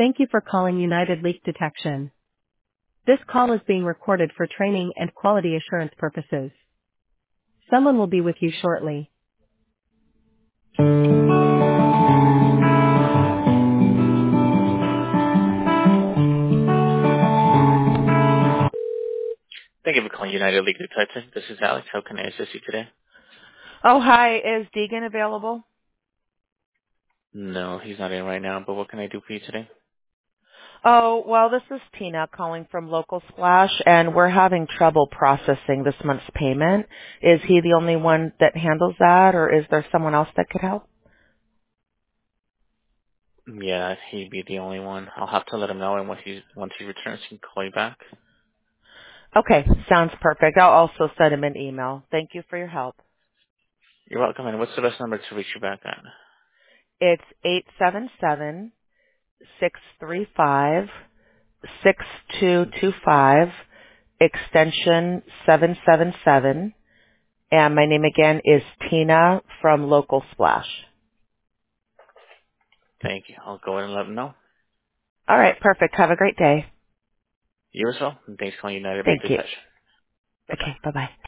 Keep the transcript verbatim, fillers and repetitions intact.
Thank you for calling United Leak Detection. This call is being recorded for training and quality assurance purposes. Someone will be with you shortly. Thank you for calling United League Detection. This is Alex. How can I assist you today? Oh, hi. Is Deegan available? No, he's not in right now, but what can I do for you today? Oh, well, this is Tina calling from Local Splash, and we're having trouble processing this month's payment. Is he the only one that handles that, or is there someone else that could help? Yeah, he'd be the only one. I'll have to let him know, and once he, once he returns, he can call you back. Okay, sounds perfect. I'll also send him an email. Thank you for your help. You're welcome, and what's the best number to reach you back at? It's eight seven seven, six three five, six two two five, extension seven seven seven, and my name again is Tina from Local Splash. Thank you. I'll go ahead and let him know. All right, perfect. Have a great day. You as well, and thanks for calling United League Thank you. Detection. Bye-bye. Okay, bye-bye.